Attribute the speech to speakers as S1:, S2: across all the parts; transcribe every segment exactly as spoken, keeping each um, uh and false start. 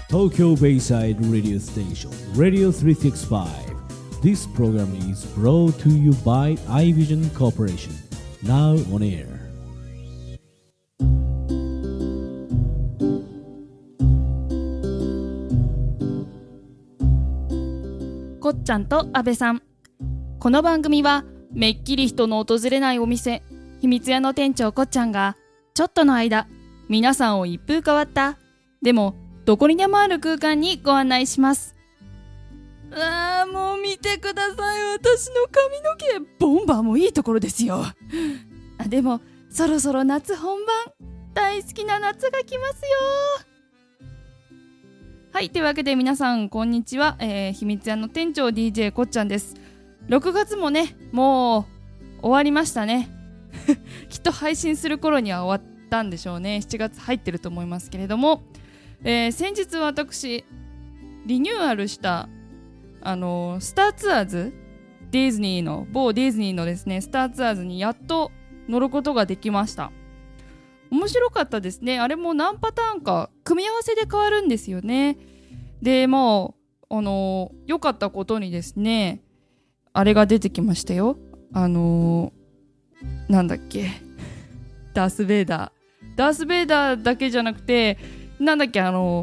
S1: Tokyo Bayside Radio Station Radio three sixty-five. This program is brought to you by iVision Corporation. Now on air.
S2: こっちゃんと阿部さん。この番組はめっきり人の訪れないお店、秘密屋の店長こっちゃんがちょっとの間皆さんを一風変わったでもどこにでもある空間にご案内します。あーもう見てください、私の髪の毛。ボンバーもいいところですよ。あでもそろそろ夏本番、大好きな夏が来ますよ。はい、というわけで皆さんこんにちは、えー、秘密屋の店長 ディージェー こっちゃんです。ろくがつもねもう終わりましたね。きっと配信する頃には終わったんでしょうね。しちがつ入ってると思いますけれども、えー、先日私リニューアルしたあのー、スターツアーズ、ディズニーの某ディズニーのですねスターツアーズにやっと乗ることができました。面白かったですね。あれも何パターンか組み合わせで変わるんですよね。でもうあのー、良かったことにですね、あれが出てきましたよ。あのー、なんだっけダース・ベイダーダース・ベイダーだけじゃなくて、なんだっけあの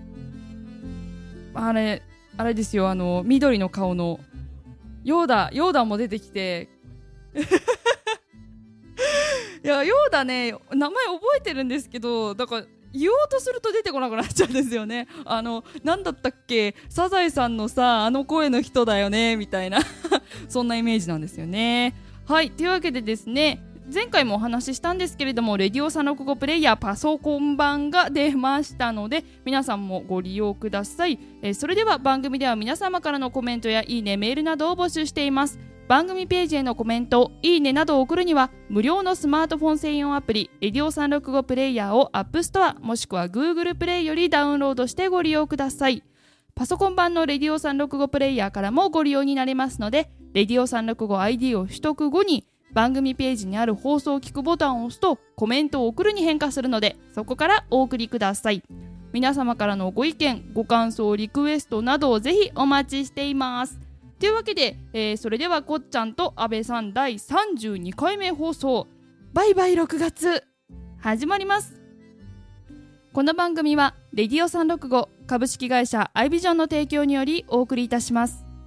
S2: あれあれですよ、あの緑の顔のヨーダヨーダも出てきていやヨーダね、名前覚えてるんですけど、だから言おうとすると出てこなくなっちゃうんですよね。あのなんだったっけ、サザエさんのさあの声の人だよねみたいなそんなイメージなんですよね。はい、というわけでですね、前回もお話ししたんですけれども、レディオさんろくごプレイヤーパソコン版が出ましたので皆さんもご利用ください。えー、それでは番組では皆様からのコメントやいいね、メールなどを募集しています。番組ページへのコメント、いいねなどを送るには無料のスマートフォン専用アプリレディオさんろくごプレイヤーを App Store もしくは Google プレイよりダウンロードしてご利用ください。パソコン版のレディオさんろくごプレイヤーからもご利用になれますので、レディオさんろくご アイディー を取得後に番組ページにある放送を聞くボタンを押すとコメントを送るに変化するので、そこからお送りください。皆様からのご意見、ご感想、リクエストなどをぜひお待ちしています。というわけで、えー、それではこっちゃんと阿部さんだいさんじゅうにかいめ放送、バイバイろくがつ始まります。この番組はレディオさんろくご株式会社アイビジョンの提供によりお送りいたします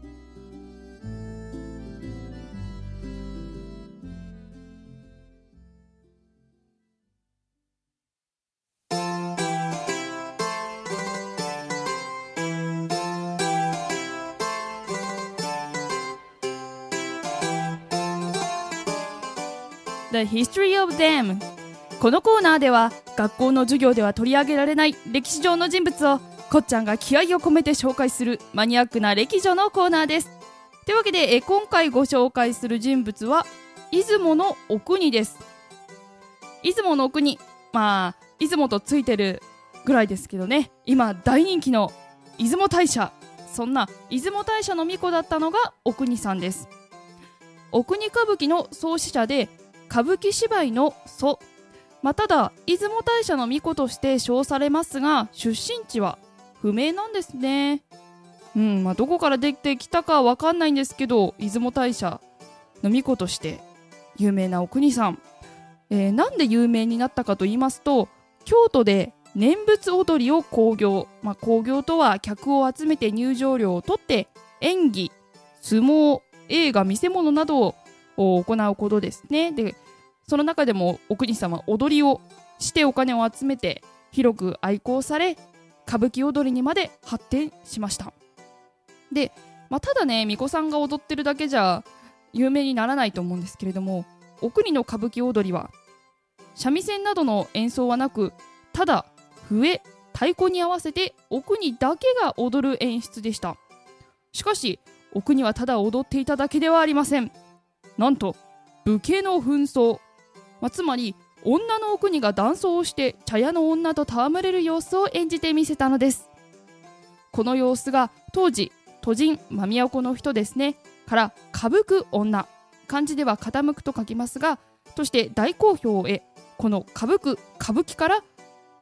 S2: 。The History of Them。 このコーナーでは学校の授業では取り上げられない歴史上の人物をこっちゃんが気合を込めて紹介するマニアックな歴女のコーナーです。というわけでえ今回ご紹介する人物は出雲のお国です。出雲のお国、まあ出雲とついてるぐらいですけどね、今大人気の出雲大社、そんな出雲大社の巫女だったのがお国さんです。お国歌舞伎の創始者で歌舞伎芝居の祖、まあ、ただ出雲大社の巫女として称されますが出身地は不明なんですね。うんまあ、どこから出てきたかは分かんないんですけど、出雲大社の巫女として有名なお国さん、えー、なんで有名になったかと言いますと、京都で念仏踊りを興行、まあ、興行とは客を集めて入場料を取って演技、相撲、映画、見せ物などを行うことですね。でその中でもお国様踊りをしてお金を集めて広く愛好され、歌舞伎踊りにまで発展しました。で、まあ、ただね巫女さんが踊ってるだけじゃ有名にならないと思うんですけれども、お国の歌舞伎踊りは三味線などの演奏はなく、ただ笛、太鼓に合わせてお国だけが踊る演出でした。しかしお国はただ踊っていただけではありません。なんと武家の紛争、まあ、つまり女のお国が男装をして茶屋の女と戯れる様子を演じてみせたのです。この様子が当時都人、まあ、都の人ですねから歌舞く女、漢字では傾くと書きますがとして大好評を得、この歌舞く歌舞伎から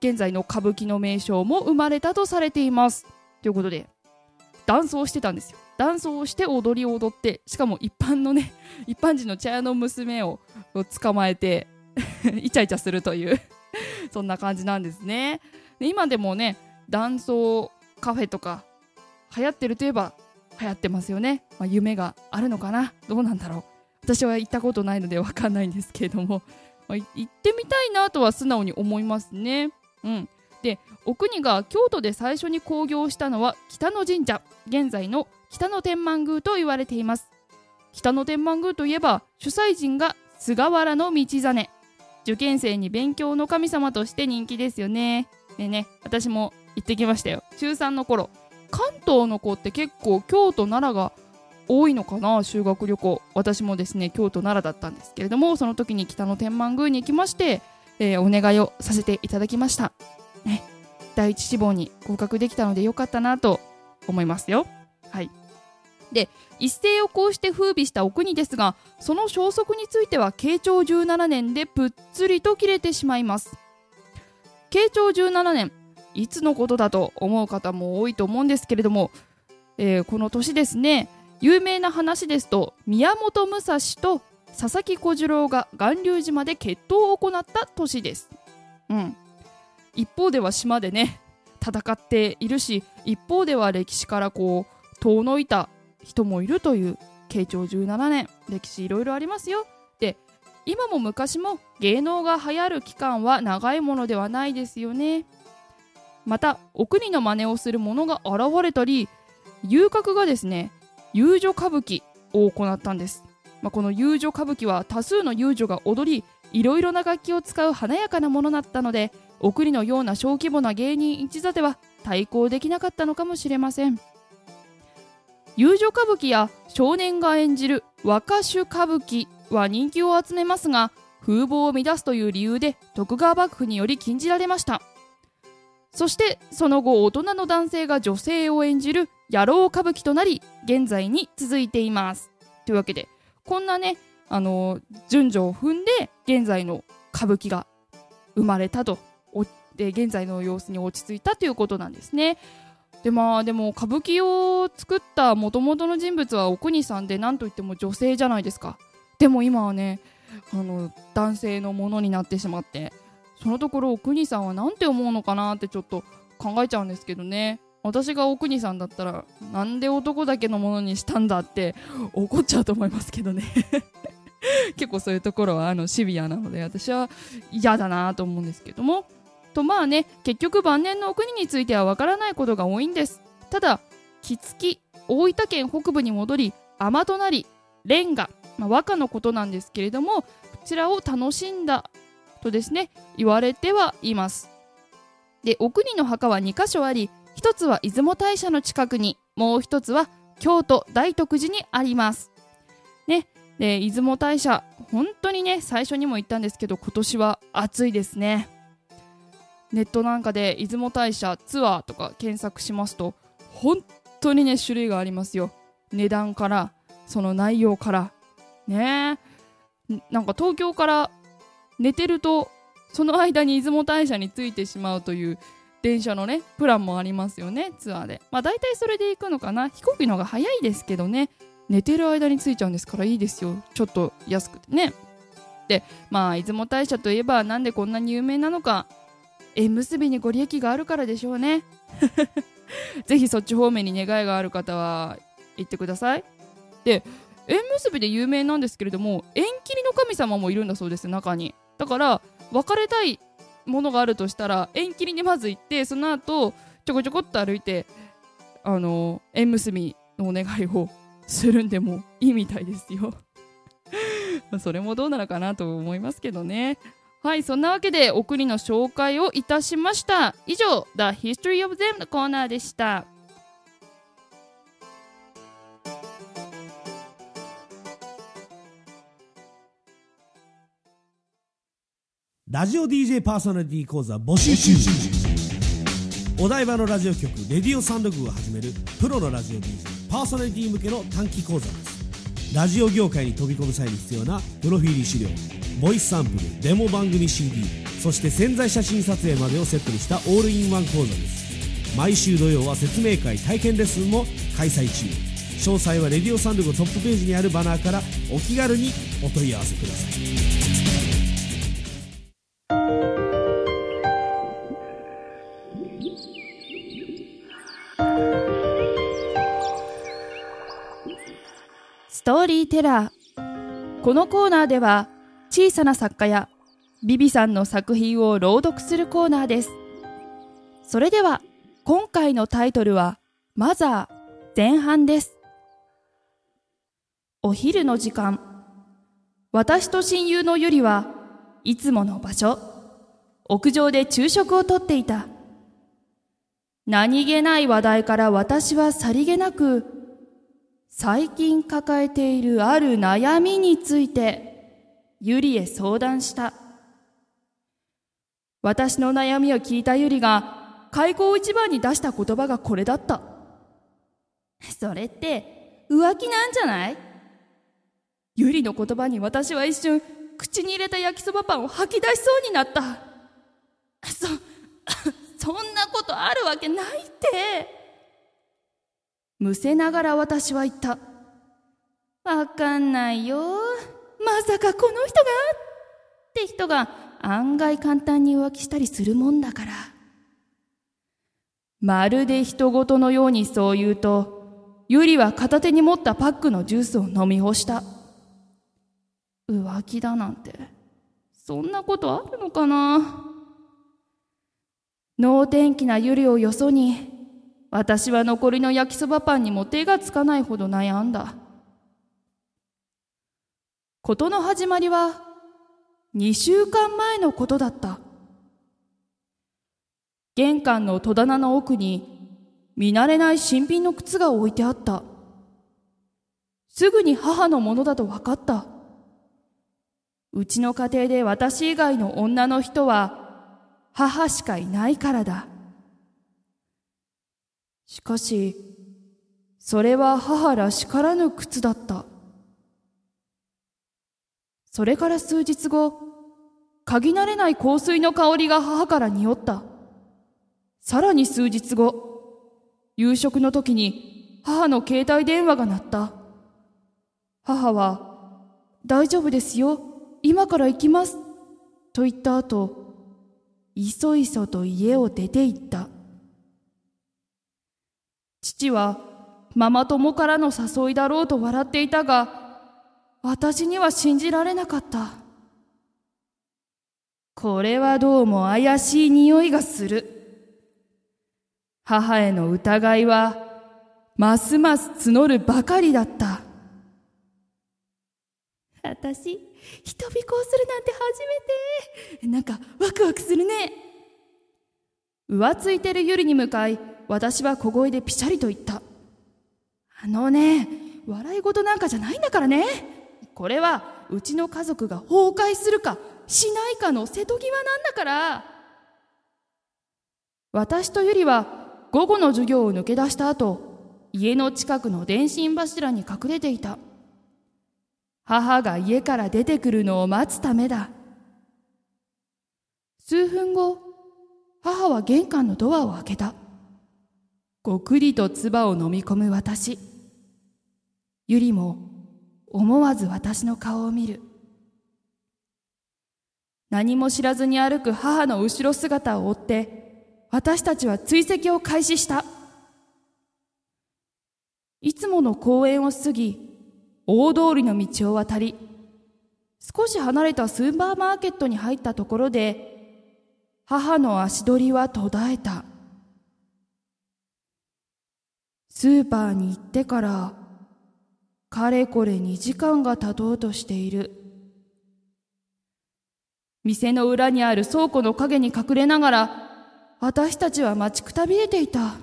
S2: 現在の歌舞伎の名称も生まれたとされています。ということでダンスをしてたんですよ。ダンスをして踊りを踊って、しかも一般のね一般人の茶屋の娘を捕まえてイチャイチャするというそんな感じなんですね。で今でもねダンソーカフェとか流行ってるといえば流行ってますよね。まあ、夢があるのかな、どうなんだろう。私は行ったことないので分かんないんですけれども、まあ、行ってみたいなとは素直に思いますね。うん、でお国が京都で最初に興行したのは北野神社、現在の北野天満宮と言われています。北野天満宮といえば主催人が菅原道真、受験生に勉強の神様として人気ですよね。でね、私も行ってきましたよ。ちゅうさんの頃。関東の子って結構京都奈良が多いのかな、修学旅行。私もですね京都奈良だったんですけれども、その時に北野天満宮に行きまして、えー、お願いをさせていただきました、ね、第一志望に合格できたのでよかったなと思いますよ。はい。で一世をこうして風靡したお国ですが、その消息については慶長じゅうななねんでぷっつりと切れてしまいます。慶長じゅうななねん、いつのことだと思う方も多いと思うんですけれども、えー、この年ですね、有名な話ですと宮本武蔵と佐々木小次郎が巌流島で決闘を行った年です。うん、一方では島でね戦っているし、一方では歴史からこう遠のいた人もいるという慶長じゅうななねん、歴史いろいろありますよ。で今も昔も芸能が流行る期間は長いものではないですよね。またお国の真似をする者が現れたり、遊郭がですね遊女歌舞伎を行ったんです。まあ、この遊女歌舞伎は多数の遊女が踊り、いろいろな楽器を使う華やかなものだったので、お国のような小規模な芸人一座では対抗できなかったのかもしれません。遊女歌舞伎や少年が演じる若衆歌舞伎は人気を集めますが、風貌を乱すという理由で徳川幕府により禁じられました。そしてその後、大人の男性が女性を演じる野郎歌舞伎となり、現在に続いています。というわけで、こんなね、あの順序を踏んで現在の歌舞伎が生まれたと、で現在の様子に落ち着いたということなんですね。でまあでも歌舞伎を作った元々の人物はお国さんで、なんといっても女性じゃないですか。でも今はね、あの男性のものになってしまって、そのところお国さんはなんて思うのかなってちょっと考えちゃうんですけどね。私がお国さんだったら、なんで男だけのものにしたんだって怒っちゃうと思いますけどね結構そういうところはあのシビアなので、私は嫌だなと思うんですけども、とまあね、結局晩年のお国についてはわからないことが多いんです。ただ木月、大分県北部に戻り、尼となりレンガ、まあ、和歌のことなんですけれども、こちらを楽しんだとですね言われてはいます。でお国の墓はにかしょあり、一つは出雲大社の近くに、もう一つは京都大徳寺にありますね。で出雲大社、本当にね最初にも言ったんですけど、今年は暑いですね。ネットなんかで出雲大社ツアーとか検索しますと、本当にね種類がありますよ。値段からその内容からね。なんか東京から寝てるとその間に出雲大社に着いてしまうという電車のねプランもありますよね、ツアーで。まあ大体それで行くのかな。飛行機の方が早いですけどね、寝てる間に着いちゃうんですからいいですよ、ちょっと安くてね。でまあ出雲大社といえばなんでこんなに有名なのか、縁結びにご利益があるからでしょうねぜひそっち方面に願いがある方は行ってください。で縁結びで有名なんですけれども、縁切りの神様もいるんだそうです、中に。だから別れたいものがあるとしたら縁切りにまず行って、その後ちょこちょこっと歩いてあの縁結びのお願いをするんでもいいみたいですよそれもどうなのかなと思いますけどね。はい、そんなわけでお国の紹介をいたしました。以上 The History of Them のコーナーでした。
S1: ラジオ ディージェー パーソナリティ講座募集中。お台場のラジオ局レディオサンド部を始めるプロのラジオ ディージェー パーソナリティ向けの短期講座です。ラジオ業界に飛び込む際に必要なプロフィール資料、ボイスサンプル、デモ番組 シーディー、 そして宣材写真撮影までをセットにしたオールインワン講座です。毎週土曜は説明会体験レッスンも開催中。詳細はレディオサンドグトップページにあるバナーからお気軽にお問い合わせください。
S2: ストーリーテラー。このコーナーでは小さな作家やビビさんの作品を朗読するコーナーです。それでは今回のタイトルはマザー前半です。お昼の時間、私と親友のゆりはいつもの場所、屋上で昼食をとっていた。何気ない話題から私はさりげなく最近抱えているある悩みについてゆりへ相談した。私の悩みを聞いたゆりが開口一番に出した言葉がこれだった。それって浮気なんじゃない？ゆりの言葉に私は一瞬口に入れた焼きそばパンを吐き出しそうになった。そ、そんなことあるわけないって。むせながら私は言った。わかんないよ。まさかこの人がって人が案外簡単に浮気したりするもんだから。まるで人事のようにそう言うと、ゆりは片手に持ったパックのジュースを飲み干した。浮気だなんて、そんなことあるのかな。能天気なゆりをよそに、私は残りの焼きそばパンにも手がつかないほど悩んだ。事の始まりはにしゅうかんまえのことだった。玄関の戸棚の奥に見慣れない新品の靴が置いてあった。すぐに母のものだと分かった。うちの家庭で私以外の女の人は母しかいないからだ。しかし、それは母らしからぬ靴だった。それから数日後、嗅ぎ慣れない香水の香りが母から匂った。さらに数日後、夕食の時に母の携帯電話が鳴った。母は、大丈夫ですよ、今から行きます、と言った後、いそいそと家を出て行った。父はママ友からの誘いだろうと笑っていたが、私には信じられなかった。これはどうも怪しい匂いがする。母への疑いはますます募るばかりだった。私、人尾行するなんて初めて。なんかワクワクするね。浮ついてるゆりに向かい、私は小声でピシャリと言った。あのね、笑い事なんかじゃないんだからね。これはうちの家族が崩壊するかしないかの瀬戸際なんだから。私とゆりは午後の授業を抜け出した後、家の近くの電信柱に隠れていた。母が家から出てくるのを待つためだ。数分後、母は玄関のドアを開けた。ごくりと唾を飲み込む私。ゆりも思わず私の顔を見る。何も知らずに歩く母の後ろ姿を追って、私たちは追跡を開始した。いつもの公園を過ぎ、大通りの道を渡り、少し離れたスーパーマーケットに入ったところで、母の足取りは途絶えた。スーパーに行ってから、かれこれにじかんが経とうとしている。店の裏にある倉庫の陰に隠れながら、私たちは待ちくたびれていた。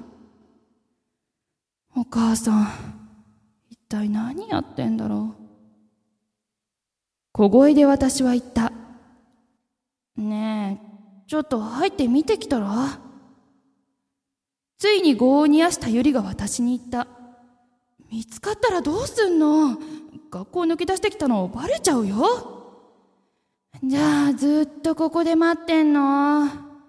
S2: お母さん、一体何やってんだろう。小声で私は言った。ねえ、ちょっと入って見てきたら。ついに業を煮やしたゆりが私に言った。見つかったらどうすんの？学校抜け出してきたのバレちゃうよ。 じゃあずっとここで待ってんの？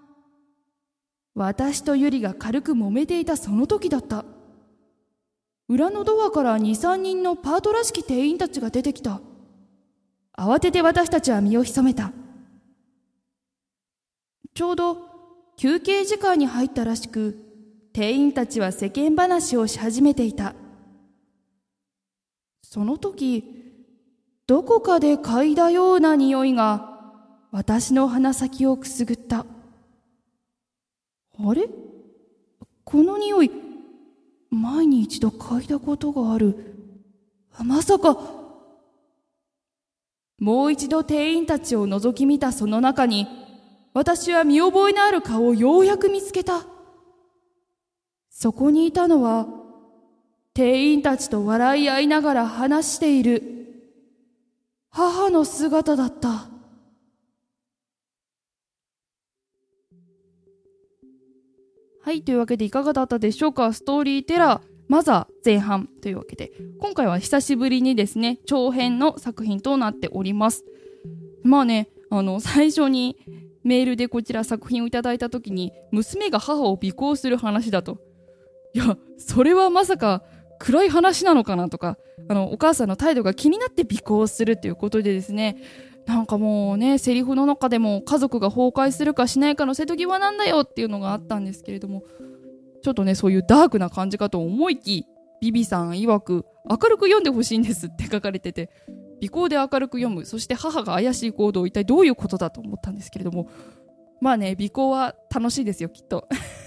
S2: 私とゆりが軽く揉めていたその時だった。裏のドアからに、さんにんのパートらしき店員たちが出てきた。慌てて私たちは身を潜めた。ちょうど休憩時間に入ったらしく、店員たちは世間話をし始めていた。その時、どこかで嗅いだような匂いが私の鼻先をくすぐった。あれ？この匂い、前に一度嗅いだことがある。まさか。もう一度店員たちを覗き見たその中に、私は見覚えのある顔をようやく見つけた。そこにいたのは、店員たちと笑い合いながら話している母の姿だった。はい、というわけでいかがだったでしょうか。ストーリーテラーマザー前半というわけで、今回は久しぶりにですね、長編の作品となっております。まあね、あの最初にメールでこちら作品をいただいたときに、娘が母を尾行する話だと。いや、それはまさか暗い話なのかなとか、あのお母さんの態度が気になって尾行するということでですね、なんかもうね、セリフの中でも家族が崩壊するかしないかの瀬戸際なんだよっていうのがあったんですけれども、ちょっとね、そういうダークな感じかと思いき、ビビさん曰く明るく読んでほしいんですって書かれてて、尾行で明るく読む、そして母が怪しい行動、一体どういうことだと思ったんですけれども、まあね、尾行は楽しいですよ、きっと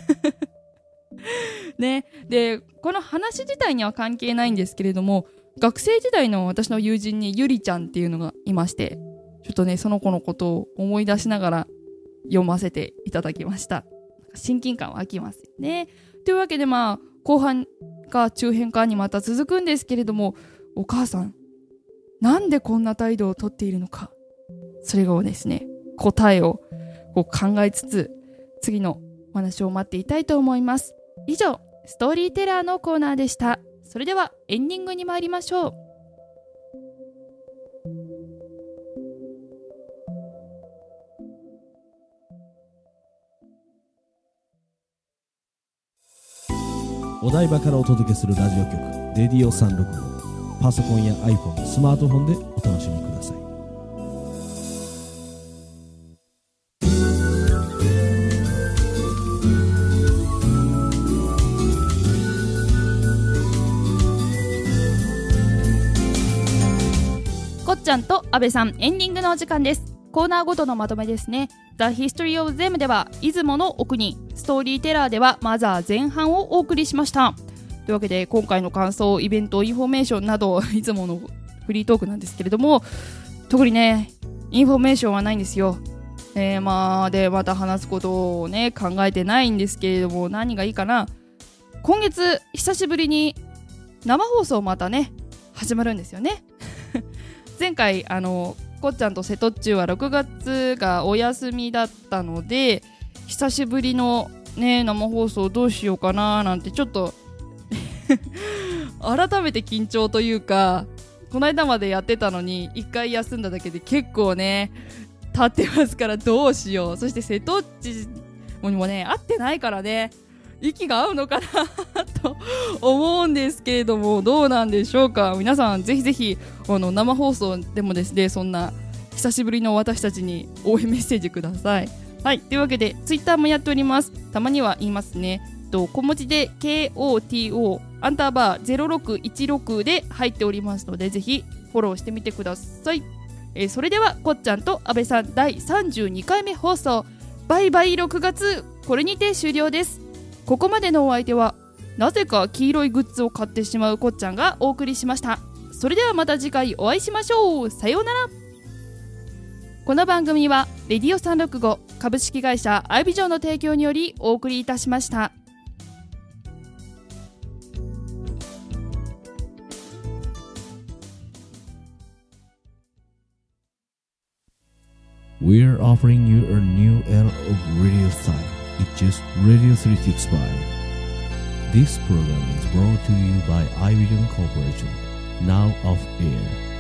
S2: ね。で、この話自体には関係ないんですけれども、学生時代の私の友人にゆりちゃんっていうのがいまして、ちょっとね、その子のことを思い出しながら読ませていただきました。親近感湧きますよね。というわけで、まあ後半か中編かにまた続くんですけれども、お母さんなんでこんな態度をとっているのか、それをですね、答えをこう考えつつ、次のお話を待っていたいと思います。以上、ストーリーテラーのコーナーでした。それではエンディングに参りましょう。
S1: お台場からお届けするラジオ局レディオさんろくご、パソコンや iPhone、スマートフォンでお楽しみください。
S2: こっちゃんと安倍さん、エンディングのお時間です。コーナーごとのまとめですね。 The History of Them では出雲のお国、ストーリーテラーではマザー前半をお送りしました。というわけで、今回の感想、イベント、インフォメーションなどいつものフリートークなんですけれども、特にねインフォメーションはないんですよ。えー、まあでまた話すことをね考えてないんですけれども、何がいいかな。今月久しぶりに生放送またね始まるんですよね前回あのこっちゃんと瀬戸っちゅうはろくがつがお休みだったので、久しぶりのね生放送どうしようかななんてちょっと改めて緊張というか、この間までやってたのにいっかい休んだだけで結構ね経ってますから、どうしよう。そして瀬戸っちにもね会ってないからね、息が合うのかなと思うんですけれども、どうなんでしょうか。皆さんぜひぜひあの生放送でもですね、そんな久しぶりの私たちに応援メッセージください。はい、というわけでツイッターもやっております。たまには言いますね、と小文字で ケーオーティーオー アンダーバーゼロろくいちろくで入っておりますので、ぜひフォローしてみてください。えー、それではこっちゃんと安倍さんだいさんじゅうにかいめ放送、バイバイろくがつ、これにて終了です。ここまでのお相手はなぜか黄色いグッズを買ってしまうこっちゃんがお送りしました。それではまた次回お会いしましょう。さようなら。この番組はレディオさんろくご株式会社アイビジョンの提供によりお送りいたしました。
S1: We're offering you a new era of radio style. It's just Radio three sixty-five. This program is brought to you by iVision Corporation, now off air.